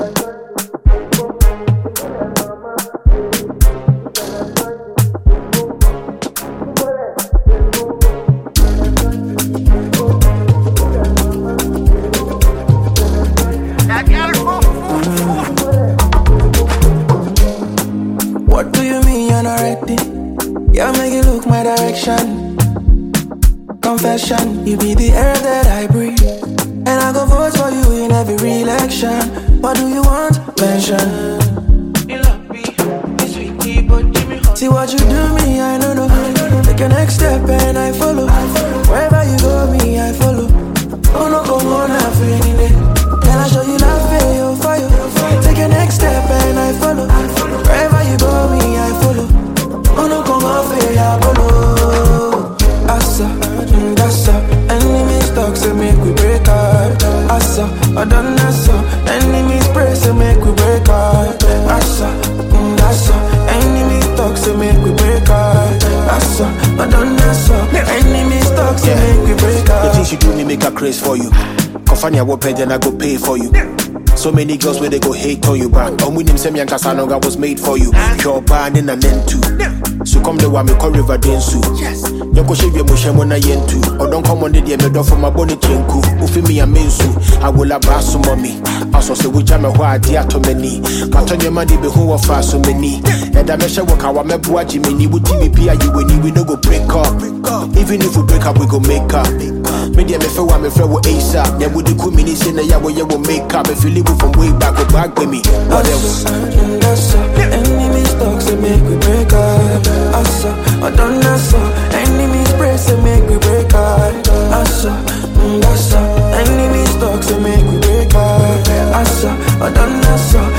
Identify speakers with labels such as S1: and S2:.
S1: What do you mean you're not ready? You make it look my direction. Confession, you be the air that I breathe, and I go vote for you in every election. What do you want? Mention. See what you do me, I don't know. Take a next step and I follow. Wherever you go, me, I follow. Oh no, come on, I'm feeling it. Can I show you love for you? Take a next step and I follow. Wherever you go, me, I follow. Oh no, come on, I follow. Asa, dasa, enemies talk, say make we break up. Asa, adonasa, enemies pray, say make we break up. Asa, dasa, enemies talk, say make we break up. Asa, adonasa, enemies talk, say make we break up.
S2: The things you do me make a craze for you. Kofanya what pay, then I go pay for you. So many girls where they go hate on you back. I'm with him, Semi and Casanova was made for you. Your band in an end too. So come the one me call River Densu. Yes. Yoko shave your motion when I yentu. Or don't come on the day, me do for my bonnet chenku. Ufi me a mensu. I will abrass some mommy. Also say which I'm a white dear to many. But on your money be who are fast so many. And I measure work our me boy Jimmy. Would TVP you when we no go break up. Even if we break up, we go make up. Media me feel I'm a friend with ASAP. Then would the community say that you will make up. If you live from way back, go back with me. What else?
S1: Enemies talk, say make we break up. Asa, adonasa, enemies pray, say make we break up. Asa, dasa, enemies talk, say make we break up. Asa, adonasa,